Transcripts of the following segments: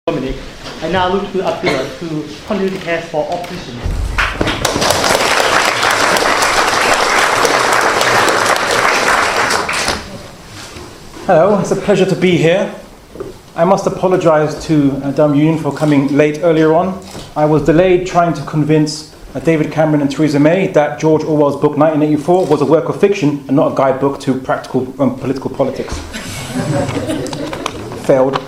Dominic. I now look to Abdullah to continue the case for opposition. Hello, it's a pleasure to be here. I must apologize to Durham Union for coming late earlier on. I was delayed trying to convince David Cameron and Theresa May that George Orwell's book 1984 was a work of fiction and not a guidebook to practical political politics. Failed.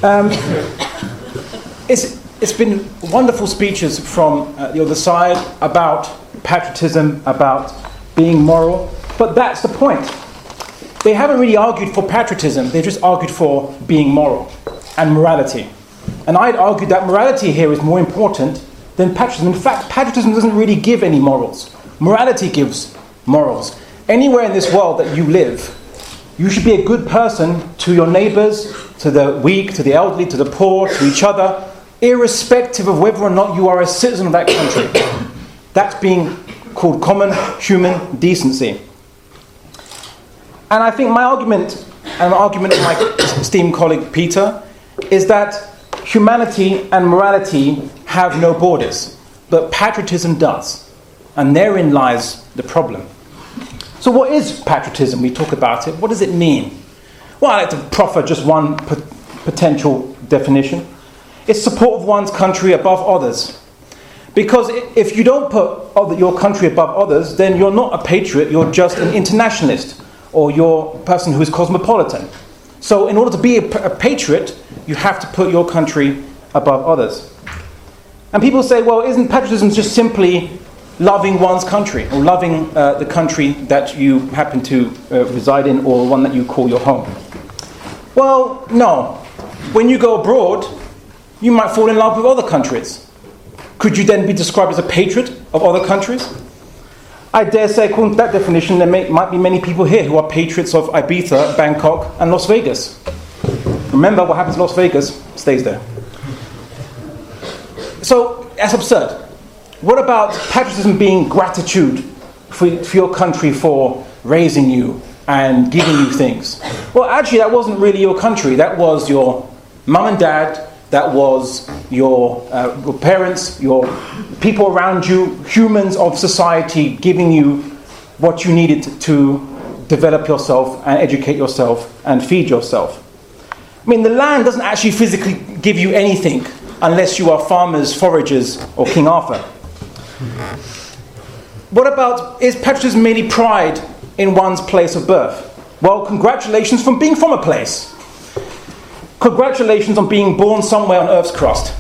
It's been wonderful speeches from the other side about patriotism, about being moral, but that's the point. They haven't really argued for patriotism, they've just argued for being moral and morality. And I'd argue that morality here is more important than patriotism. In fact, patriotism doesn't really give any morals. Morality gives morals. Anywhere in this world that you live, you should be a good person to your neighbours, to the weak, to the elderly, to the poor, to each other, irrespective of whether or not you are a citizen of that country. That's being called common human decency. And I think my argument, and the argument of my esteemed colleague Peter, is that humanity and morality have no borders, but patriotism does. And therein lies the problem. So what is patriotism? We talk about it. What does it mean? Well, I'd like to proffer just one potential definition. It's support of one's country above others. Because if you don't put your country above others, then you're not a patriot, you're just an internationalist, or you're a person who is cosmopolitan. So in order to be a patriot, you have to put your country above others. And people say, well, isn't patriotism just simply loving one's country, or loving the country that you happen to reside in, or one that you call your home? Well, no. When you go abroad, you might fall in love with other countries. Could you then be described as a patriot of other countries? I dare say, according to that definition, there might be many people here who are patriots of Ibiza, Bangkok, and Las Vegas. Remember, what happens in Las Vegas stays there. So, that's absurd. What about patriotism being gratitude for your country for raising you and giving you things? Well, actually, that wasn't really your country. That was your mum and dad. That was your parents, your people around you, humans of society giving you what you needed to develop yourself and educate yourself and feed yourself. I mean, the land doesn't actually physically give you anything unless you are farmers, foragers, or King Arthur. What about, is patriotism merely pride in one's place of birth? Well, congratulations from being from a place. Congratulations on being born somewhere on Earth's crust.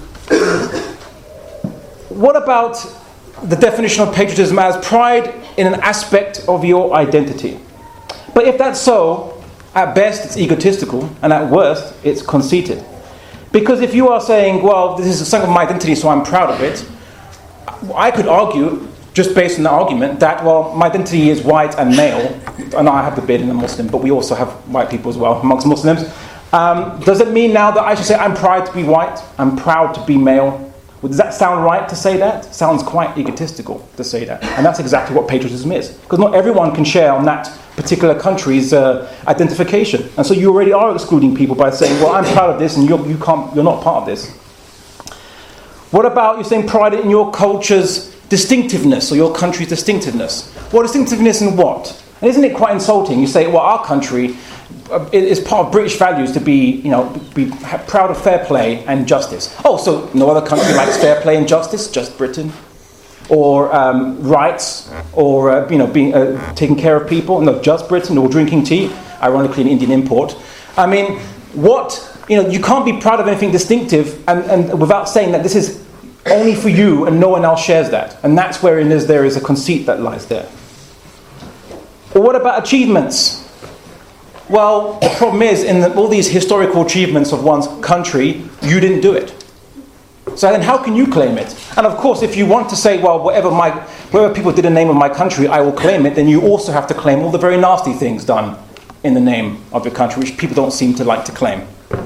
What about the definition of patriotism as pride in an aspect of your identity? But if that's so, at best it's egotistical, and at worst it's conceited. Because if you are saying, well, this is something of my identity, so I'm proud of it, I could argue, just based on the argument, that, well, my identity is white and male, and I have the beard and I'm Muslim, but we also have white people as well amongst Muslims. Does it mean now that I should say I'm proud to be white, I'm proud to be male? Well, does that sound right to say that? It sounds quite egotistical to say that. And that's exactly what patriotism is. Because not everyone can share on that particular country's identification. And so you already are excluding people by saying, well, I'm proud of this and you're not part of this. What about you saying pride in your culture's distinctiveness or your country's distinctiveness? Well, distinctiveness in what? And isn't it quite insulting? You say, well, our country is part of British values to be proud of fair play and justice. Oh, so no other country likes fair play and justice, just Britain? Or rights, or being taking care of people? No, just Britain. Or drinking tea, ironically an Indian import. I mean, you can't be proud of anything distinctive and without saying that this is only for you and no one else shares that. And that's wherein there is a conceit that lies there. Or what about achievements? Well, the problem is, in all these historical achievements of one's country, you didn't do it. So then how can you claim it? And of course, if you want to say, well, whatever people did in the name of my country, I will claim it, then you also have to claim all the very nasty things done in the name of your country, which people don't seem to like to claim.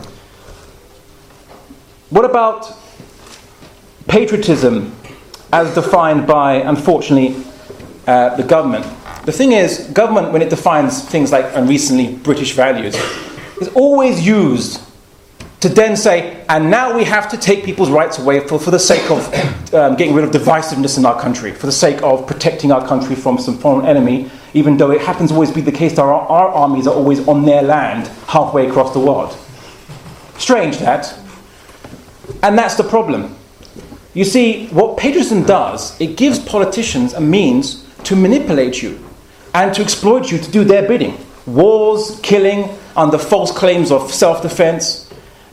What about patriotism as defined by, unfortunately, the government? The thing is, government, when it defines things like, and recently, British values, is always used to then say, and now we have to take people's rights away for the sake of getting rid of divisiveness in our country, for the sake of protecting our country from some foreign enemy, even though it happens to always be the case that our armies are always on their land halfway across the world. Strange, that. And that's the problem. You see, what patriotism does, it gives politicians a means to manipulate you and to exploit you to do their bidding. Wars, killing, under false claims of self-defense.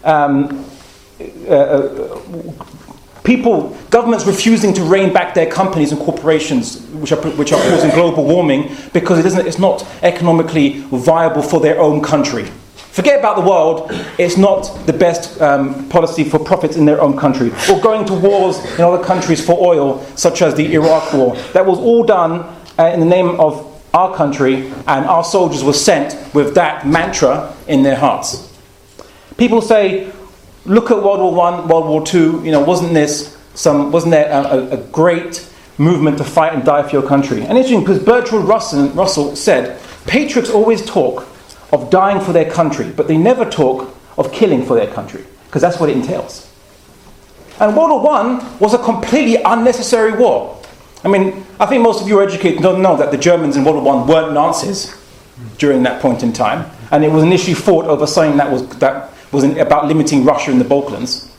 Governments refusing to rein back their companies and corporations which are causing global warming because it's not economically viable for their own country. Forget about the world, it's not the best policy for profits in their own country. Or going to wars in other countries for oil, such as the Iraq War. That was all done in the name of our country, and our soldiers were sent with that mantra in their hearts. People say, look at World War I, World War II, wasn't there a great movement to fight and die for your country? And interesting, because Bertrand Russell said, patriots always talk of dying for their country, but they never talk of killing for their country, because that's what it entails. And World War I was a completely unnecessary war. I mean, I think most of you are educated don't know that the Germans in World War I weren't Nazis during that point in time, and it was initially fought over something that was about limiting Russia in the Balkans.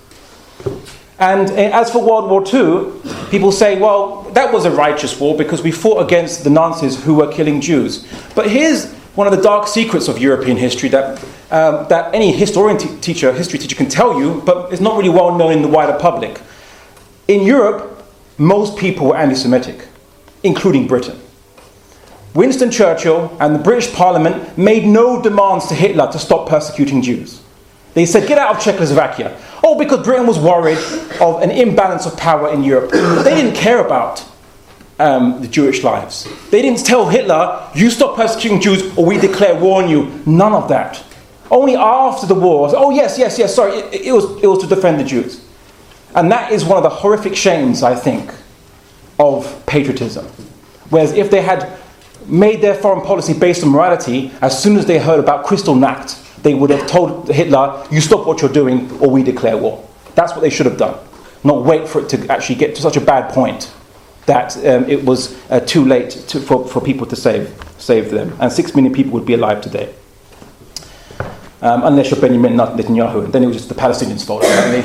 And as for World War II, people say, well, that was a righteous war because we fought against the Nazis who were killing Jews. But here's one of the dark secrets of European history that any history teacher can tell you, but it's not really well known in the wider public. In Europe, most people were anti-Semitic, including Britain. Winston Churchill and the British Parliament made no demands to Hitler to stop persecuting Jews. They said, get out of Czechoslovakia. Oh, because Britain was worried of an imbalance of power in Europe. They didn't care about the Jewish lives. They didn't tell Hitler, you stop persecuting Jews or we declare war on you. None of that. Only after the war, oh yes, sorry, it was to defend the Jews. And that is one of the horrific shames, I think, of patriotism. Whereas if they had made their foreign policy based on morality, as soon as they heard about Kristallnacht, they would have told Hitler, you stop what you're doing or we declare war. That's what they should have done. Not wait for it to actually get to such a bad point that it was too late for people to save them. And 6 million people would be alive today. Unless you're Benjamin Netanyahu. Then it was just the Palestinians' fault, apparently.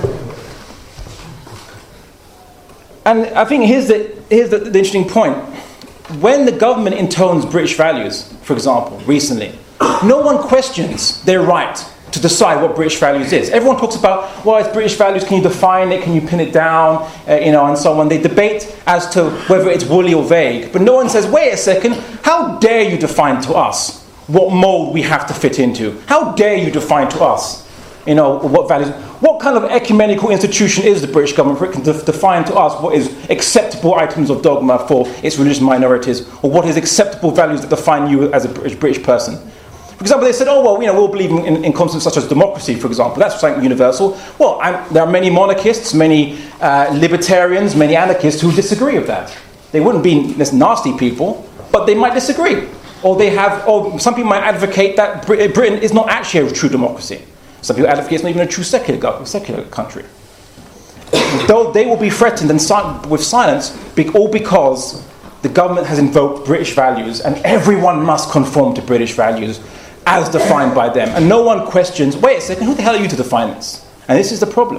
And I think here's the interesting point. When the government intones British values, for example, recently, no one questions their right to decide what British values is. Everyone talks about, well, it's British values, can you define it, can you pin it down, and so on. They debate as to whether it's woolly or vague. But no one says, wait a second, how dare you define to us what mould we have to fit into? How dare you define to us, what values? What kind of ecumenical institution is the British government for it can define to us what is acceptable items of dogma for its religious minorities, or what is acceptable values that define you as a British person? For example, they said, we'll believe in concepts such as democracy, for example. That's something universal. Well, there are many monarchists, many libertarians, many anarchists who disagree with that. They wouldn't be nasty people, but they might disagree. Or some people might advocate that Britain is not actually a true democracy. Some people advocate it's not even a true secular country. Though they will be threatened with silence, all because the government has invoked British values, and everyone must conform to British values as defined by them. And no one questions, wait a second, who the hell are you to define this? And this is the problem.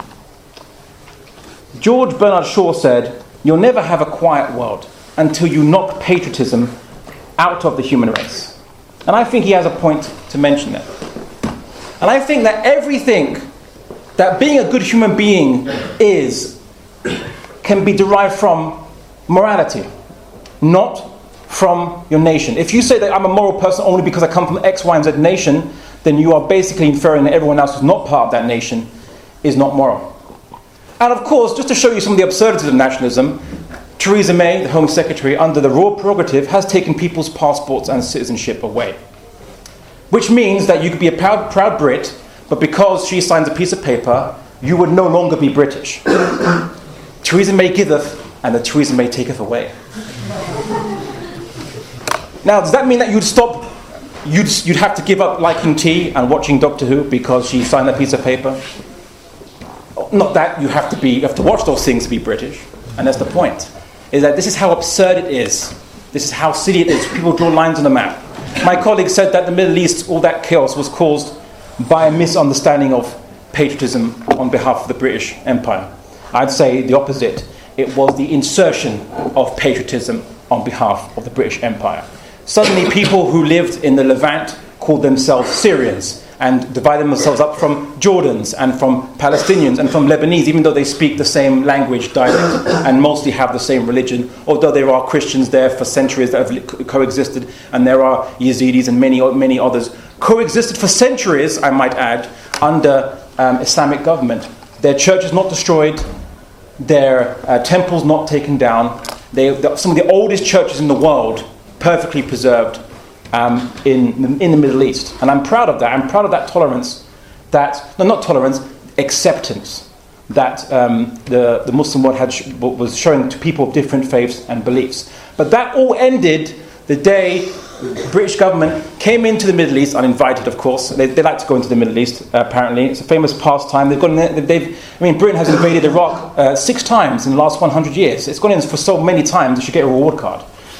George Bernard Shaw said, you'll never have a quiet world until you knock patriotism out of the human race. And I think he has a point to mention there. And I think that everything that being a good human being can be derived from morality, not from your nation. If you say that I'm a moral person only because I come from X, Y, and Z nation, then you are basically inferring that everyone else who's not part of that nation is not moral. And of course, just to show you some of the absurdities of nationalism, Theresa May, the Home Secretary, under the royal prerogative, has taken people's passports and citizenship away. Which means that you could be a proud Brit, but because she signs a piece of paper, you would no longer be British. Theresa May giveth, and the Theresa May taketh away. Now, does that mean that you'd stop you'd have to give up liking tea and watching Doctor Who because she signed that piece of paper. Not that you have to watch those things to be British, and that's the point. Is that this is how absurd it is. This is how silly it is. People draw lines on the map. My colleague said that the Middle East, all that chaos was caused by a misunderstanding of patriotism on behalf of the British Empire. I'd say the opposite. It was the insertion of patriotism on behalf of the British Empire. Suddenly people who lived in the Levant called themselves Syrians and divided themselves up from Jordans and from Palestinians and from Lebanese, even though they speak the same language, dialect, and mostly have the same religion, although there are Christians there for centuries that have coexisted, and there are Yazidis and many others, coexisted for centuries, I might add, under Islamic government. Their churches not destroyed, their temples not taken down. Some of the oldest churches in the world perfectly preserved in the Middle East. And I'm proud of that. I'm proud of that tolerance, acceptance that the Muslim world was showing to people of different faiths and beliefs. But that all ended the day the British government came into the Middle East, uninvited of course. They like to go into the Middle East, apparently. It's a famous pastime. Britain has invaded Iraq 6 times in the last 100 years. It's gone in for so many times, it should get a reward card.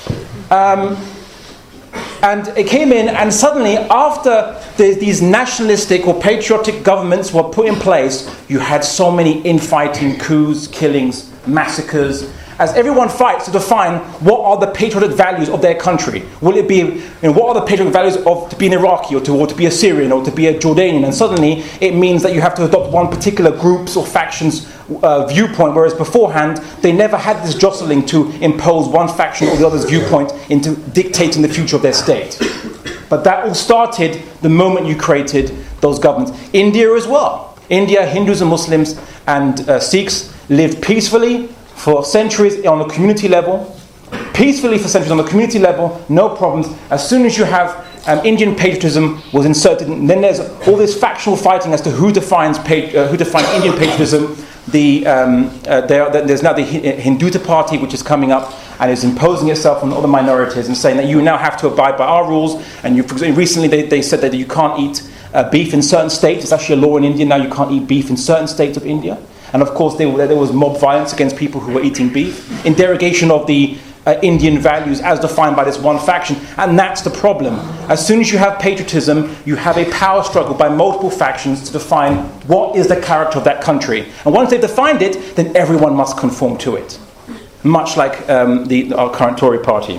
And it came in, and suddenly, after these nationalistic or patriotic governments were put in place, you had so many infighting, coups, killings, massacres, as everyone fights to define what are the patriotic values of their country. Will it be, what are the patriotic values of to be an Iraqi or to be a Syrian or to be a Jordanian? And suddenly it means that you have to adopt one particular group's or faction's viewpoint, whereas beforehand they never had this jostling to impose one faction or the other's viewpoint into dictating the future of their state. But that all started the moment you created those governments. India as well. India, Hindus and Muslims and Sikhs lived peacefully for centuries on a community level. No problems. As soon as you have Indian patriotism was inserted, and then there's all this factional fighting as to who defines Indian patriotism. There's now the Hinduta party, which is coming up and is imposing itself on other minorities and saying that you now have to abide by our rules. And recently they said that you can't eat beef in certain states. It's actually a law in India now. You can't eat beef in certain states of India. And of course there was mob violence against people who were eating beef in derogation of the Indian values as defined by this one faction. And that's the problem. As soon as you have patriotism, you have a power struggle by multiple factions to define what is the character of that country. And once they've defined it, then everyone must conform to it. Much like our current Tory party.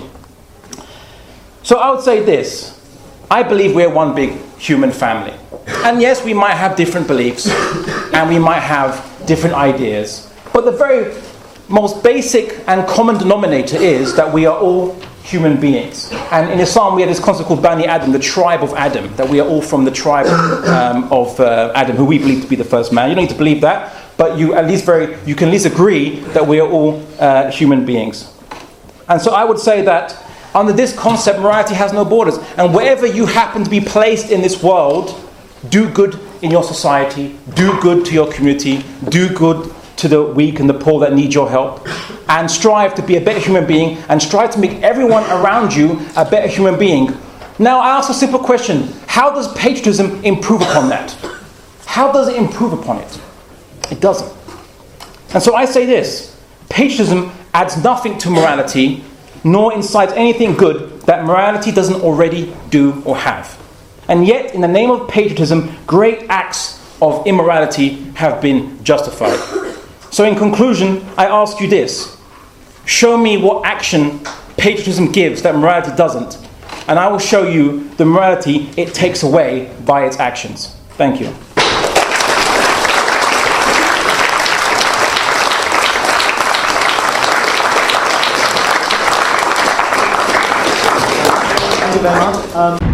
So I would say this. I believe we're one big human family. And yes, we might have different beliefs and we might have different ideas. But the very most basic and common denominator is that we are all human beings. And in Islam we have this concept called Bani Adam, the tribe of Adam, that we are all from the tribe of Adam, who we believe to be the first man. You don't need to believe that, but you can at least agree that we are all human beings. And so I would say that under this concept, morality has no borders. And wherever you happen to be placed in this world, do good in your society, do good to your community, do good to the weak and the poor that need your help, and strive to be a better human being, and strive to make everyone around you a better human being. Now I ask a simple question. How does patriotism improve upon that? How does it improve upon it? It doesn't. And so I say this. Patriotism adds nothing to morality, nor incites anything good that morality doesn't already do or have. And yet, in the name of patriotism, great acts of immorality have been justified. So in conclusion, I ask you this. Show me what action patriotism gives that morality doesn't, and I will show you the morality it takes away by its actions. Thank you. Thank you very much.